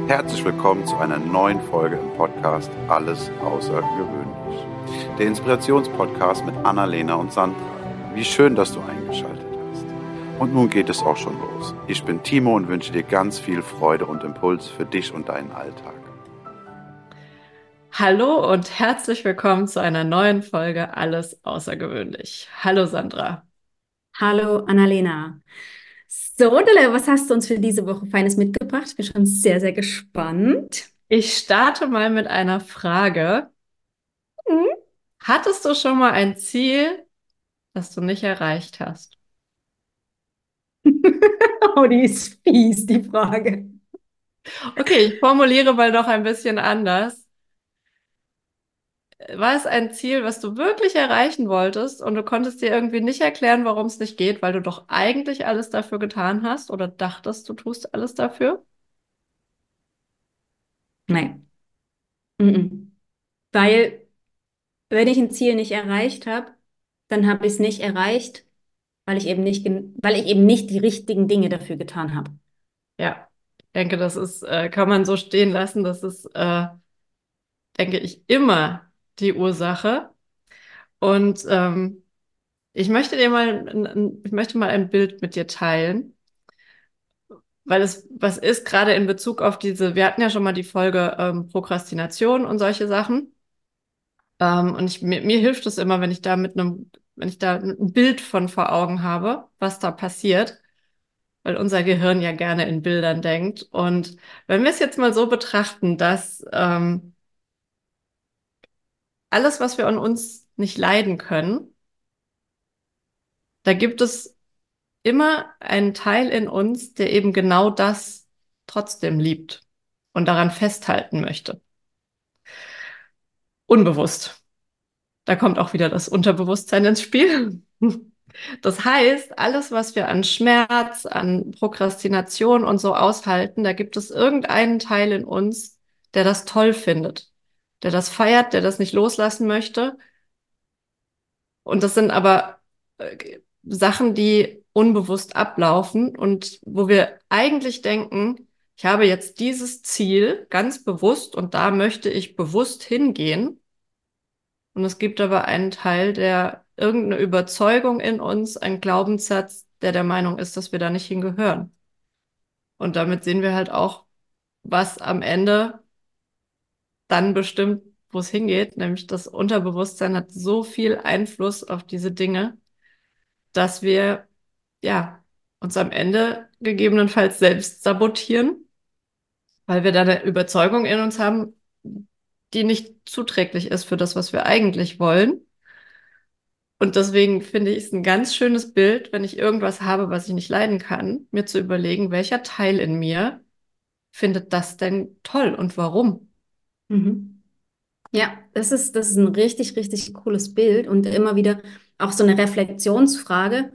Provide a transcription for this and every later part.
Herzlich willkommen zu einer neuen Folge im Podcast Alles Außergewöhnlich. Der Inspirationspodcast mit Annalena und Sandra. Wie schön, dass du eingeschaltet hast. Und nun geht es auch schon los. Ich bin Timo und wünsche dir ganz viel Freude und Impuls für dich und deinen Alltag. Hallo und herzlich willkommen zu einer neuen Folge Alles Außergewöhnlich. Hallo Sandra. Hallo Annalena. So, Dele, was hast du uns für diese Woche Feines mitgebracht? Ich bin schon sehr, sehr gespannt. Ich starte mal mit einer Frage. Hm? Hattest du schon mal ein Ziel, das du nicht erreicht hast? Oh, die ist fies, die Frage. Okay, ich formuliere mal noch ein bisschen anders. War es ein Ziel, was du wirklich erreichen wolltest und du konntest dir irgendwie nicht erklären, warum es nicht geht, weil du doch eigentlich alles dafür getan hast oder dachtest, du tust alles dafür? Nein. Mhm. Weil, wenn ich ein Ziel nicht erreicht habe, dann habe ich es nicht erreicht, weil ich eben nicht die richtigen Dinge dafür getan habe. Ja, ich denke, das ist, kann man so stehen lassen. Das ist, denke ich, immer die Ursache. Und ich möchte mal ein Bild mit dir teilen, weil es was ist, gerade in Bezug auf wir hatten ja schon mal die Folge Prokrastination und solche Sachen. Mir hilft es immer, wenn ich da ein Bild von vor Augen habe, was da passiert, weil unser Gehirn ja gerne in Bildern denkt. Und wenn wir es jetzt mal so betrachten, dass alles, was wir an uns nicht leiden können, da gibt es immer einen Teil in uns, der eben genau das trotzdem liebt und daran festhalten möchte. Unbewusst. Da kommt auch wieder das Unterbewusstsein ins Spiel. Das heißt, alles, was wir an Schmerz, an Prokrastination und so aushalten, da gibt es irgendeinen Teil in uns, der das toll findet, der das feiert, der das nicht loslassen möchte. Und das sind aber Sachen, die unbewusst ablaufen und wo wir eigentlich denken, ich habe jetzt dieses Ziel ganz bewusst und da möchte ich bewusst hingehen. Und es gibt aber einen Teil, der irgendeine Überzeugung in uns, ein Glaubenssatz, der der Meinung ist, dass wir da nicht hingehören. Und damit sehen wir halt auch, was am Ende dann bestimmt, wo es hingeht, nämlich das Unterbewusstsein hat so viel Einfluss auf diese Dinge, dass wir ja uns am Ende gegebenenfalls selbst sabotieren, weil wir da eine Überzeugung in uns haben, die nicht zuträglich ist für das, was wir eigentlich wollen. Und deswegen finde ich es ein ganz schönes Bild, wenn ich irgendwas habe, was ich nicht leiden kann, mir zu überlegen, welcher Teil in mir findet das denn toll und warum? Mhm. Ja, das ist ein richtig, richtig cooles Bild und immer wieder auch so eine Reflexionsfrage,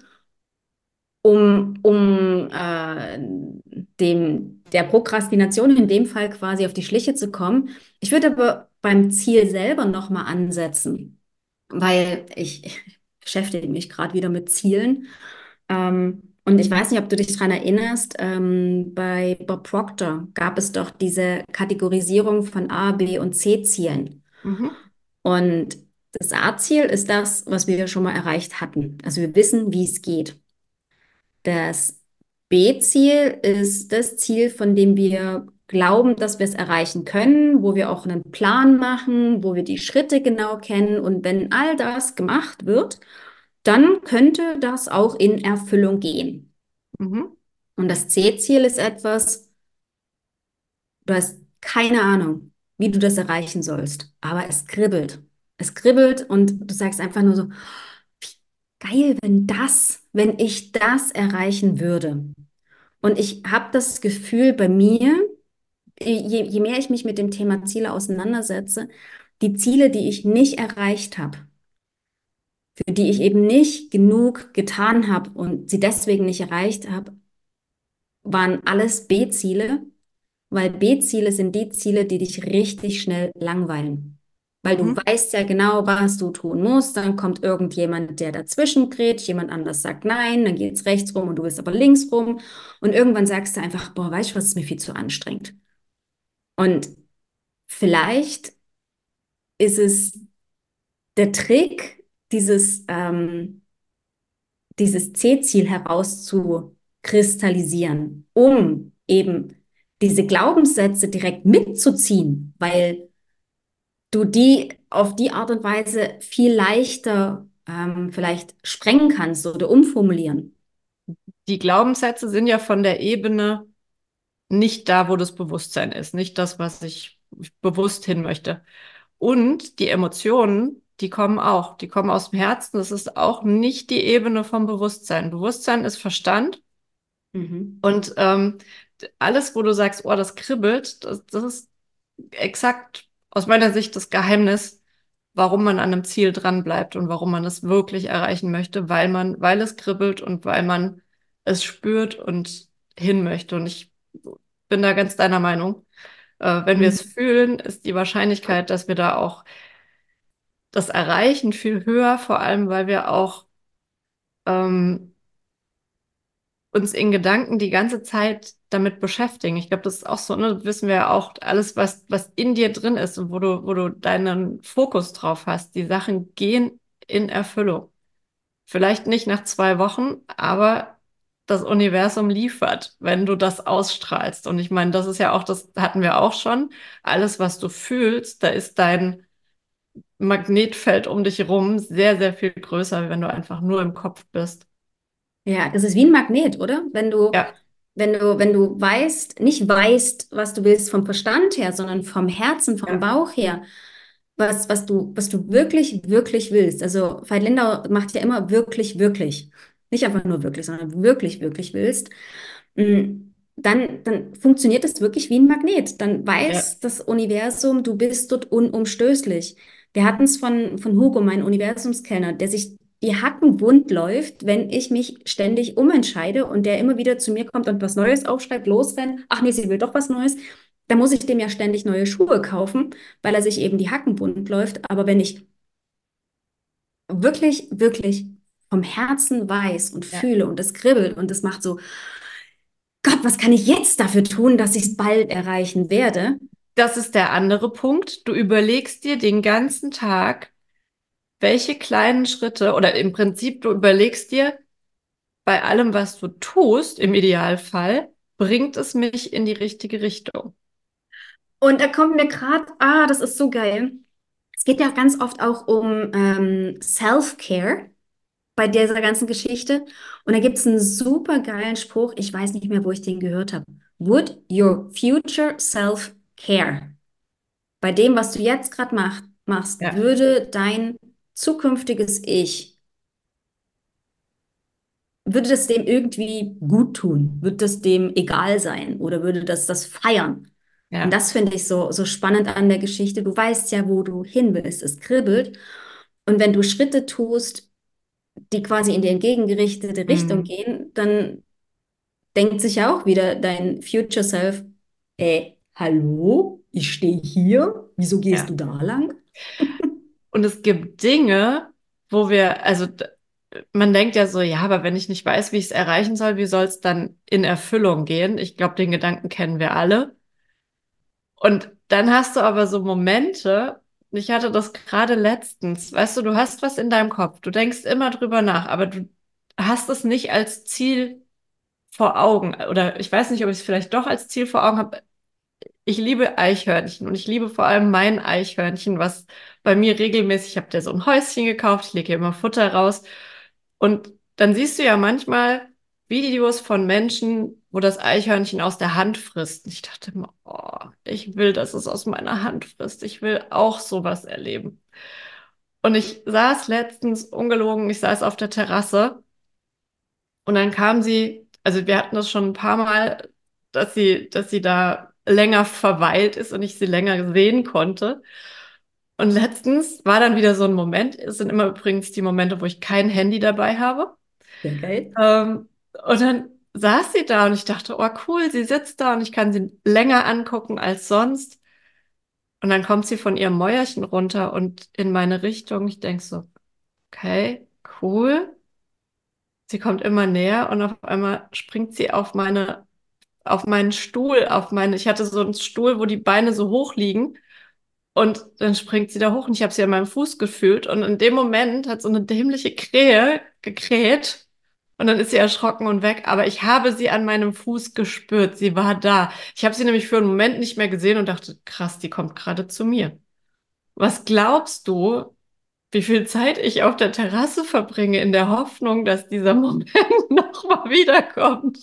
der Prokrastination in dem Fall quasi auf die Schliche zu kommen. Ich würde aber beim Ziel selber nochmal ansetzen, weil ich beschäftige mich gerade wieder mit Zielen. Und ich weiß nicht, ob du dich daran erinnerst, bei Bob Proctor gab es doch diese Kategorisierung von A, B und C-Zielen. Mhm. Und das A-Ziel ist das, was wir schon mal erreicht hatten. Also wir wissen, wie es geht. Das B-Ziel ist das Ziel, von dem wir glauben, dass wir es erreichen können, wo wir auch einen Plan machen, wo wir die Schritte genau kennen. Und wenn all das gemacht wird, dann könnte das auch in Erfüllung gehen. Mhm. Und das C-Ziel ist etwas, du hast keine Ahnung, wie du das erreichen sollst, aber es kribbelt. Es kribbelt und du sagst einfach nur so, geil, wenn ich das erreichen würde. Und ich habe das Gefühl bei mir, je mehr ich mich mit dem Thema Ziele auseinandersetze, die Ziele, die ich nicht erreicht habe, für die ich eben nicht genug getan habe und sie deswegen nicht erreicht habe, waren alles B-Ziele, weil B-Ziele sind die Ziele, die dich richtig schnell langweilen. Weil du Mhm. weißt ja genau, was du tun musst. Dann kommt irgendjemand, der dazwischen grätscht, jemand anders sagt nein, dann geht's rechts rum und du willst aber links rum. Und irgendwann sagst du einfach, boah, weißt du was, ist mir viel zu anstrengend. Und vielleicht ist es der Trick, dieses C-Ziel herauszukristallisieren, um eben diese Glaubenssätze direkt mitzuziehen, weil du die auf die Art und Weise viel leichter vielleicht sprengen kannst oder umformulieren. Die Glaubenssätze sind ja von der Ebene nicht da, wo das Bewusstsein ist, nicht das, was ich bewusst hin möchte. Und die Emotionen, die kommen auch, die kommen aus dem Herzen. Das ist auch nicht die Ebene vom Bewusstsein. Bewusstsein ist Verstand. Mhm. Und alles, wo du sagst, oh, das kribbelt, das ist exakt aus meiner Sicht das Geheimnis, warum man an einem Ziel dran bleibt und warum man es wirklich erreichen möchte, weil es kribbelt und weil man es spürt und hin möchte. Und ich bin da ganz deiner Meinung. Wenn wir es Mhm. fühlen, ist die Wahrscheinlichkeit, dass wir da auch das erreichen, viel höher, vor allem weil wir auch ähm, uns in Gedanken die ganze Zeit damit beschäftigen. Ich glaube, das ist auch so, ne, wissen wir ja auch, alles, was in dir drin ist und wo du deinen Fokus drauf hast, die Sachen gehen in Erfüllung. Vielleicht nicht nach 2 Wochen, aber das Universum liefert, wenn du das ausstrahlst. Und ich meine, das ist ja auch, das hatten wir auch schon. Alles, was du fühlst, da ist dein Magnetfeld um dich herum sehr, sehr viel größer, wenn du einfach nur im Kopf bist. Ja, das ist wie ein Magnet, oder? Ja, Wenn du weißt, nicht weißt, was du willst vom Verstand her, sondern vom Herzen, vom ja, Bauch her, was du wirklich, wirklich willst. Also Veit Lindau macht ja immer wirklich, wirklich. Nicht einfach nur wirklich, sondern wirklich, wirklich willst. Dann funktioniert es wirklich wie ein Magnet. Dann ja, weiß das Universum, du bist dort unumstößlich. Wir hatten es von Hugo, mein Universumskellner, der sich die Hacken wund läuft, wenn ich mich ständig umentscheide und der immer wieder zu mir kommt und was Neues aufschreibt, losrennt. Ach nee, sie will doch was Neues. Da muss ich dem ja ständig neue Schuhe kaufen, weil er sich eben die Hacken wund läuft. Aber wenn ich wirklich, wirklich vom Herzen weiß und ja. fühle und es kribbelt und es macht so, Gott, was kann ich jetzt dafür tun, dass ich es bald erreichen werde? Das ist der andere Punkt. Du überlegst dir den ganzen Tag, welche kleinen Schritte, oder im Prinzip, du überlegst dir, bei allem, was du tust, im Idealfall, bringt es mich in die richtige Richtung. Und da kommt mir gerade, das ist so geil. Es geht ja ganz oft auch um Self-Care bei dieser ganzen Geschichte. Und da gibt es einen super geilen Spruch, ich weiß nicht mehr, wo ich den gehört habe. Would your future self care? Bei dem, was du jetzt gerade machst, Ja, würde dein zukünftiges Ich, würde das dem irgendwie gut tun? Würde das dem egal sein? Oder würde das feiern? Und ja. das finde ich so spannend an der Geschichte. Du weißt ja, wo du hin willst. Es kribbelt. Und wenn du Schritte tust, die quasi in die entgegengerichtete Richtung Hm. gehen, dann denkt sich ja auch wieder dein Future Self, hallo, ich stehe hier, wieso gehst Ja. du da lang? Und es gibt Dinge, wo wir, also man denkt ja so, ja, aber wenn ich nicht weiß, wie ich es erreichen soll, wie soll es dann in Erfüllung gehen? Ich glaube, den Gedanken kennen wir alle. Und dann hast du aber so Momente, ich hatte das gerade letztens, weißt du, du hast was in deinem Kopf, du denkst immer drüber nach, aber du hast es nicht als Ziel vor Augen. Oder ich weiß nicht, ob ich es vielleicht doch als Ziel vor Augen habe. Ich liebe Eichhörnchen und ich liebe vor allem mein Eichhörnchen, was bei mir regelmäßig, ich habe dir so ein Häuschen gekauft, ich lege hier immer Futter raus. Und dann siehst du ja manchmal Videos von Menschen, wo das Eichhörnchen aus der Hand frisst. Und ich dachte immer, oh, ich will, dass es aus meiner Hand frisst. Ich will auch sowas erleben. Und ich saß letztens, ungelogen, ich saß auf der Terrasse und dann kam sie, also wir hatten das schon ein paar Mal, dass sie da länger verweilt ist und ich sie länger sehen konnte. Und letztens war dann wieder so ein Moment, es sind immer übrigens die Momente, wo ich kein Handy dabei habe. Sehr geil. Ähm, und dann saß sie da und ich dachte, oh cool, sie sitzt da und ich kann sie länger angucken als sonst. Und dann kommt sie von ihrem Mäuerchen runter und in meine Richtung. Ich denke so, okay, cool. Sie kommt immer näher und auf einmal springt sie auf meinen Stuhl, ich hatte so einen Stuhl, wo die Beine so hoch liegen und dann springt sie da hoch und ich habe sie an meinem Fuß gefühlt und in dem Moment hat so eine dämliche Krähe gekräht und dann ist sie erschrocken und weg, aber ich habe sie an meinem Fuß gespürt, sie war da. Ich habe sie nämlich für einen Moment nicht mehr gesehen und dachte, krass, die kommt gerade zu mir. Was glaubst du, wie viel Zeit ich auf der Terrasse verbringe in der Hoffnung, dass dieser Moment nochmal wiederkommt?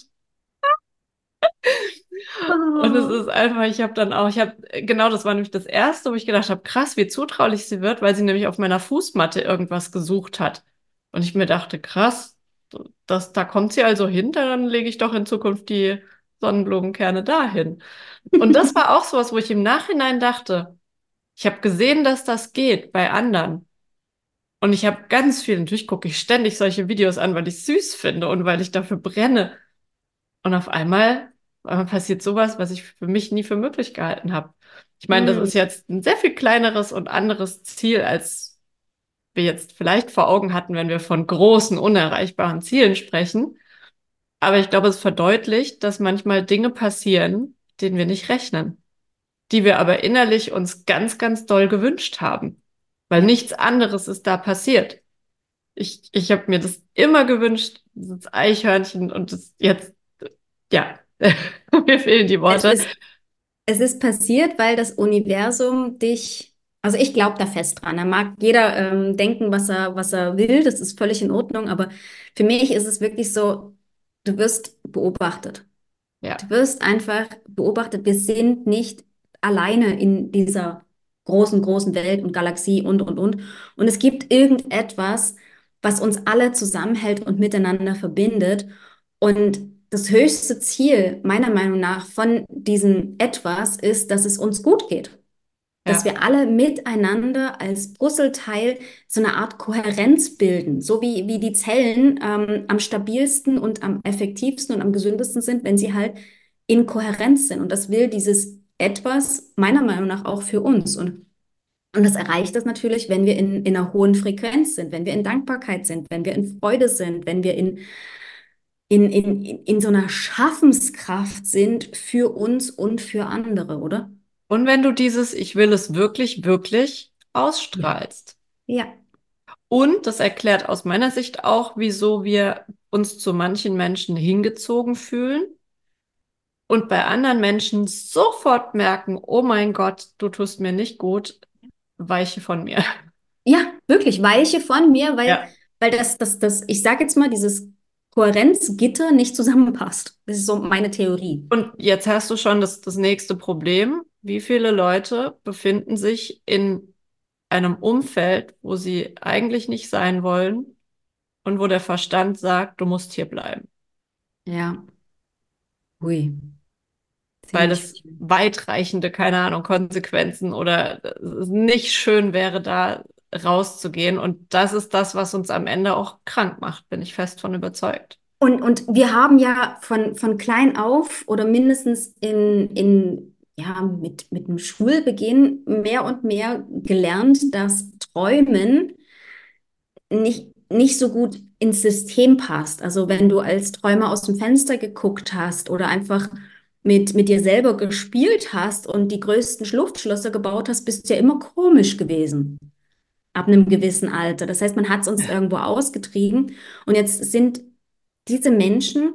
Und es Oh. ist einfach, genau, das war nämlich das Erste, wo ich gedacht habe, krass, wie zutraulich sie wird, weil sie nämlich auf meiner Fußmatte irgendwas gesucht hat. Und ich mir dachte, krass, da kommt sie also hin, dann lege ich doch in Zukunft die Sonnenblumenkerne dahin. Und das war auch sowas, wo ich im Nachhinein dachte, ich habe gesehen, dass das geht bei anderen. Und ich habe ganz viel, natürlich gucke ich ständig solche Videos an, weil ich es süß finde und weil ich dafür brenne. Und auf einmal passiert sowas, was ich für mich nie für möglich gehalten habe. Ich meine, das ist Hm. jetzt ein sehr viel kleineres und anderes Ziel, als wir jetzt vielleicht vor Augen hatten, wenn wir von großen, unerreichbaren Zielen sprechen. Aber ich glaube, es verdeutlicht, dass manchmal Dinge passieren, denen wir nicht rechnen, die wir aber innerlich uns ganz, ganz doll gewünscht haben, weil Ja. nichts anderes ist da passiert. Ich habe mir das immer gewünscht, dieses Eichhörnchen und das jetzt, ja, mir fehlen die Es Worte. ist, es ist passiert, weil das Universum dich, also ich glaube da fest dran. Da mag jeder denken, was er will, das ist völlig in Ordnung, aber für mich ist es wirklich so, du wirst beobachtet. Ja, Du wirst einfach beobachtet. Wir sind nicht alleine in dieser großen Welt und Galaxie und. Und es gibt irgendetwas, was uns alle zusammenhält und miteinander verbindet. Und das höchste Ziel, meiner Meinung nach, von diesem Etwas ist, dass es uns gut geht. Dass ja. wir alle miteinander als Puzzleteil so eine Art Kohärenz bilden, so wie die Zellen am stabilsten und am effektivsten und am gesündesten sind, wenn sie halt in Kohärenz sind. Und das will dieses Etwas meiner Meinung nach auch für uns. Und das erreicht das natürlich, wenn wir in einer hohen Frequenz sind, wenn wir in Dankbarkeit sind, wenn wir in Freude sind, wenn wir in so einer Schaffenskraft sind für uns und für andere, oder? Und wenn du dieses Ich will es wirklich, wirklich Ja. ausstrahlst. Ja. Und das erklärt aus meiner Sicht auch, wieso wir uns zu manchen Menschen hingezogen fühlen und bei anderen Menschen sofort merken, oh mein Gott, du tust mir nicht gut, weiche von mir. Ja, wirklich, weiche von mir, Ja. weil ich sage jetzt mal, dieses Kohärenzgitter nicht zusammenpasst. Das ist so meine Theorie. Und jetzt hast du schon das nächste Problem. Wie viele Leute befinden sich in einem Umfeld, wo sie eigentlich nicht sein wollen und wo der Verstand sagt, du musst hier bleiben, Ja, hui, weil ziemlich das viel. weitreichende, keine Ahnung, Konsequenzen oder es nicht schön wäre, da rauszugehen. Und das ist das, was uns am Ende auch krank macht, bin ich fest von überzeugt. Und wir haben ja von klein auf oder mindestens ja, mit dem Schulbeginn mehr und mehr gelernt, dass Träumen nicht so gut ins System passt. Also wenn du als Träumer aus dem Fenster geguckt hast oder einfach mit dir selber gespielt hast und die größten Luftschlösser gebaut hast, bist du ja immer komisch gewesen ab einem gewissen Alter. Das heißt, man hat es uns irgendwo ausgetrieben und jetzt sind diese Menschen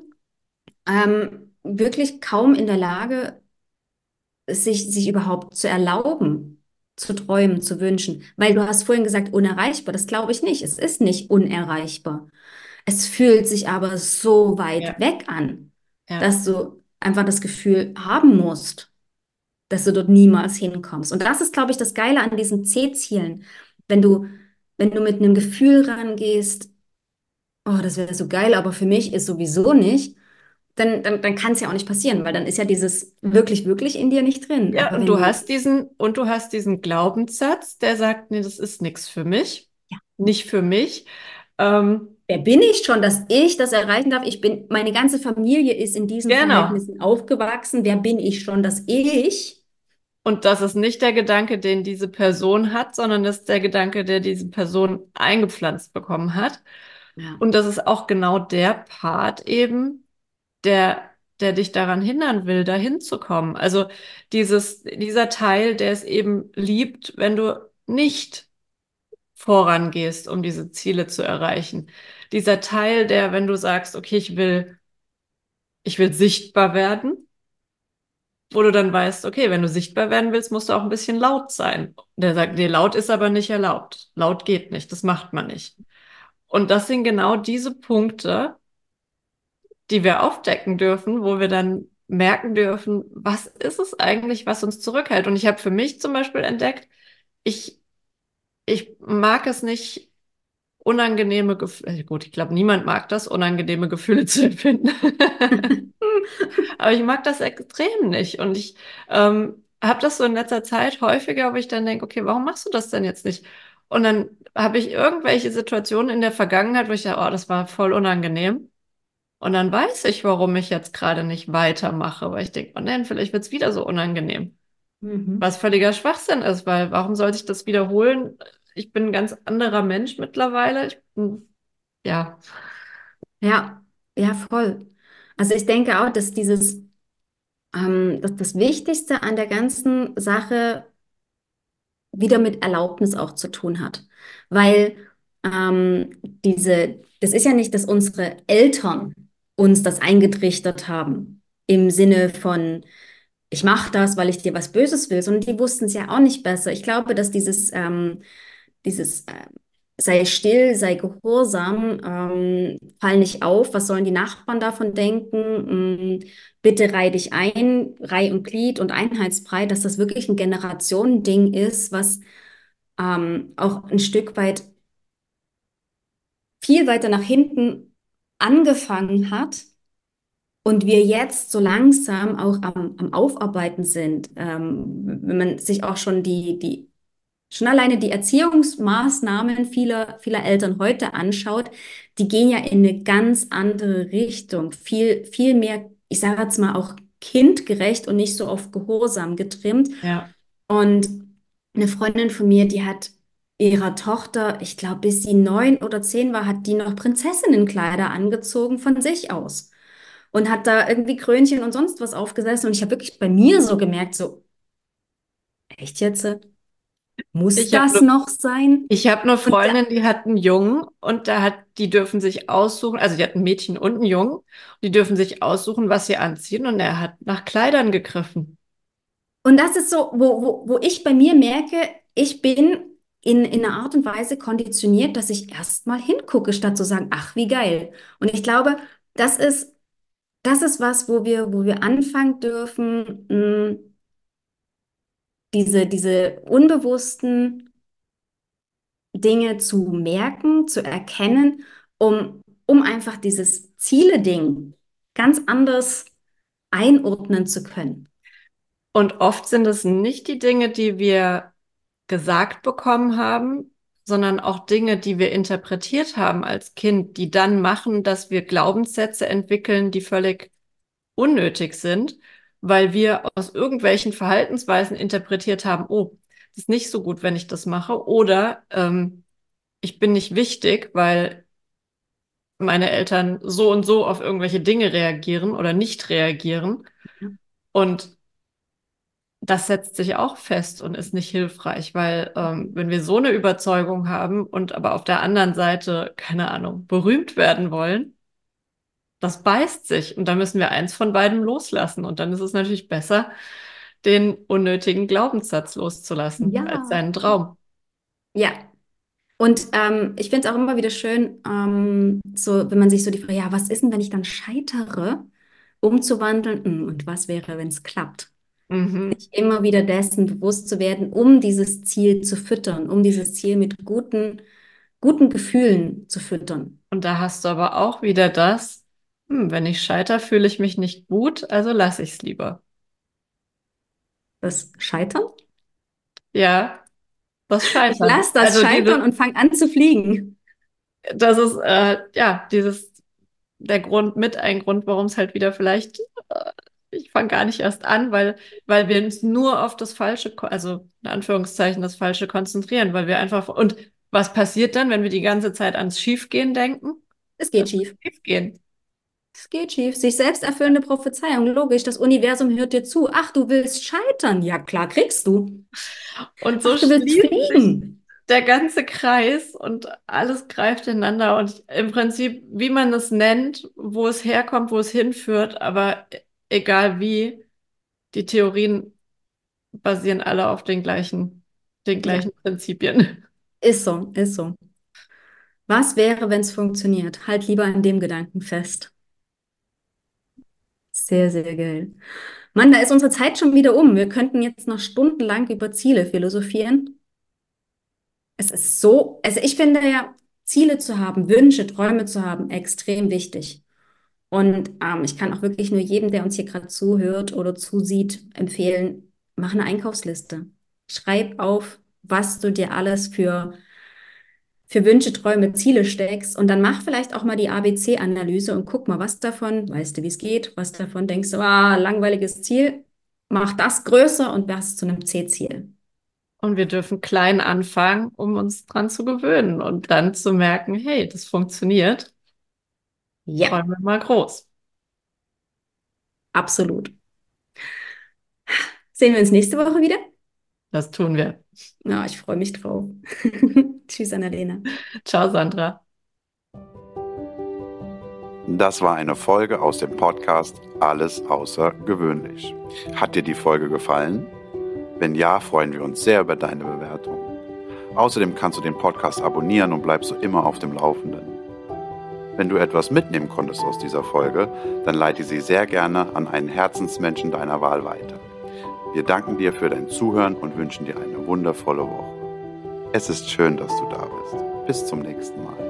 wirklich kaum in der Lage, sich überhaupt zu erlauben, zu träumen, zu wünschen. Weil du hast vorhin gesagt, unerreichbar. Das glaube ich nicht. Es ist nicht unerreichbar. Es fühlt sich aber so weit Ja, weg an, ja. dass du einfach das Gefühl haben musst, dass du dort niemals hinkommst. Und das ist, glaube ich, das Geile an diesen C-Zielen. Wenn wenn du mit einem Gefühl rangehst, oh, das wäre so geil, aber für mich ist sowieso nicht, dann kann es ja auch nicht passieren, weil dann ist ja dieses wirklich in dir nicht drin. Ja, Aber wenn du, und du hast diesen Glaubenssatz, der sagt, nee, das ist nichts für mich, ja, nicht für mich. Ähm, wer bin ich schon, dass ich das erreichen darf? Meine ganze Familie ist in diesen genau. Verhältnissen aufgewachsen. Wer bin ich schon, dass ich? Und das ist nicht der Gedanke, den diese Person hat, sondern das ist der Gedanke, der diese Person eingepflanzt bekommen hat. Ja. Und das ist auch genau der Part eben, der der dich daran hindern will, dahin zu kommen. Also dieser Teil, der es eben liebt, wenn du nicht vorangehst, um diese Ziele zu erreichen. Dieser Teil, der, wenn du sagst, okay, ich will sichtbar werden, wo du dann weißt, okay, wenn du sichtbar werden willst, musst du auch ein bisschen laut sein. Der sagt, nee, laut ist aber nicht erlaubt. Laut geht nicht, das macht man nicht. Und das sind genau diese Punkte, die wir aufdecken dürfen, wo wir dann merken dürfen, was ist es eigentlich, was uns zurückhält. Und ich habe für mich zum Beispiel entdeckt, ich, ich mag es nicht, unangenehme Gefühle, gut, ich glaube, niemand mag das, unangenehme Gefühle zu empfinden. Aber ich mag das extrem nicht. Und ich habe das so in letzter Zeit häufiger, wo ich dann denke, okay, warum machst du das denn jetzt nicht? Und dann habe ich irgendwelche Situationen in der Vergangenheit, wo ich dachte, oh, das war voll unangenehm. Und dann weiß ich, warum ich jetzt gerade nicht weitermache, weil ich denke, oh nein, vielleicht wird es wieder so unangenehm. Mhm. Was völliger Schwachsinn ist, weil warum sollte ich das wiederholen? Ich bin ein ganz anderer Mensch mittlerweile. Ja, Ja, ja, voll. Also ich denke auch, dass dass das Wichtigste an der ganzen Sache wieder mit Erlaubnis auch zu tun hat. Weil das ist ja nicht, dass unsere Eltern uns das eingetrichtert haben, im Sinne von, ich mache das, weil ich dir was Böses will, sondern die wussten es ja auch nicht besser. Ich glaube, dass dieses sei still, sei gehorsam, fall nicht auf, was sollen die Nachbarn davon denken? Bitte reih dich ein, Reih und Glied und einheitsbrei, dass das wirklich ein Generationending ist, was auch ein Stück weit viel weiter nach hinten angefangen hat und wir jetzt so langsam auch am Aufarbeiten sind. Wenn man sich auch schon schon alleine die Erziehungsmaßnahmen vieler Eltern heute anschaut, die gehen ja in eine ganz andere Richtung. Viel mehr, ich sage jetzt mal auch kindgerecht und nicht so auf Gehorsam getrimmt. ja. Und eine Freundin von mir, die hat ihrer Tochter, ich glaube, bis sie 9 oder 10 war, hat die noch Prinzessinnenkleider angezogen von sich aus. Und hat da irgendwie Krönchen und sonst was aufgesessen. Und ich habe wirklich bei mir so gemerkt, so, echt jetzt? Muss Ich habe das noch sein? Ich habe eine Und da, Freundin, die hat einen Jungen und die dürfen sich aussuchen, also die hat ein Mädchen und einen Jungen, die dürfen sich aussuchen, was sie anziehen und er hat nach Kleidern gegriffen. und das ist so, wo ich bei mir merke, ich bin in einer Art und Weise konditioniert, dass ich erstmal hingucke, statt zu sagen, ach, wie geil. Und ich glaube, das ist, das ist was, wo wir anfangen dürfen, diese unbewussten Dinge zu merken, zu erkennen, um einfach dieses Ziele-Ding ganz anders einordnen zu können. Und oft sind es nicht die Dinge, die wir gesagt bekommen haben, sondern auch Dinge, die wir interpretiert haben als Kind, die dann machen, dass wir Glaubenssätze entwickeln, die völlig unnötig sind, weil wir aus irgendwelchen Verhaltensweisen interpretiert haben, oh, das ist nicht so gut, wenn ich das mache, oder ich bin nicht wichtig, weil meine Eltern so und so auf irgendwelche Dinge reagieren oder nicht reagieren. Und das setzt sich auch fest und ist nicht hilfreich, weil wenn wir so eine Überzeugung haben und aber auf der anderen Seite, keine Ahnung, berühmt werden wollen, das beißt sich und da müssen wir eins von beidem loslassen. Und dann ist es natürlich besser, den unnötigen Glaubenssatz loszulassen als Ja, seinen Traum. ja. Und ich finde es auch immer wieder schön, so, wenn man sich so die Frage, ja, was ist denn, wenn ich dann scheitere, umzuwandeln? Und was wäre, wenn es klappt? Mhm. Sich immer wieder dessen bewusst zu werden, um dieses Ziel zu füttern, um dieses Ziel mit guten Gefühlen zu füttern. Und da hast du aber auch wieder wenn ich scheitere, fühle ich mich nicht gut, also lasse ich es lieber. Das Scheitern? Ja, das Ich Scheitern. lasse das Also Scheitern und fange an zu fliegen. das ist ja der Grund mit ein Grund, warum es halt wieder vielleicht, ich fange gar nicht erst an, weil wir uns nur auf das Falsche, also in Anführungszeichen das Falsche konzentrieren, weil wir einfach, und was passiert dann, wenn wir die ganze Zeit ans Schiefgehen denken? Es geht Das wird schief. schiefgehen. Es geht schief. Sich selbst erfüllende Prophezeiung. Logisch, das Universum hört dir zu. Ach, du willst scheitern. Ja, klar, kriegst du. Und so Ach, du willst schließt sich fliegen. der ganze Kreis und alles greift ineinander. Und im Prinzip, wie man es nennt, wo es herkommt, wo es hinführt, aber egal wie, die Theorien basieren alle auf den Ja, gleichen Prinzipien. ist so, ist so. Was wäre, wenn es funktioniert? Halt lieber an dem Gedanken fest. Sehr, sehr geil. Mann, da ist unsere Zeit schon wieder um. Wir könnten jetzt noch stundenlang über Ziele philosophieren. Es ist so, also ich finde ja, Ziele zu haben, Wünsche, Träume zu haben, extrem wichtig. Und ich kann auch wirklich nur jedem, der uns hier gerade zuhört oder zusieht, empfehlen, mach eine Einkaufsliste. Schreib auf, was du dir alles für Wünsche, Träume, Ziele steckst und dann mach vielleicht auch mal die ABC-Analyse und guck mal, was davon, weißt du, wie es geht, was davon denkst du, langweiliges Ziel, mach das größer und mach es zu einem C-Ziel. Und wir dürfen klein anfangen, um uns dran zu gewöhnen und dann zu merken, hey, das funktioniert. Ja, Träumen wir mal groß. absolut. Sehen wir uns nächste Woche wieder? Das tun wir. Ja, ich freue mich drauf. Tschüss, Annalena. Ciao, Sandra. Das war eine Folge aus dem Podcast Alles außergewöhnlich. Hat dir die Folge gefallen? Wenn ja, freuen wir uns sehr über deine Bewertung. Außerdem kannst du den Podcast abonnieren und bleibst so immer auf dem Laufenden. Wenn du etwas mitnehmen konntest aus dieser Folge, dann leite sie sehr gerne an einen Herzensmenschen deiner Wahl weiter. Wir danken dir für dein Zuhören und wünschen dir eine wundervolle Woche. Es ist schön, dass du da bist. Bis zum nächsten Mal.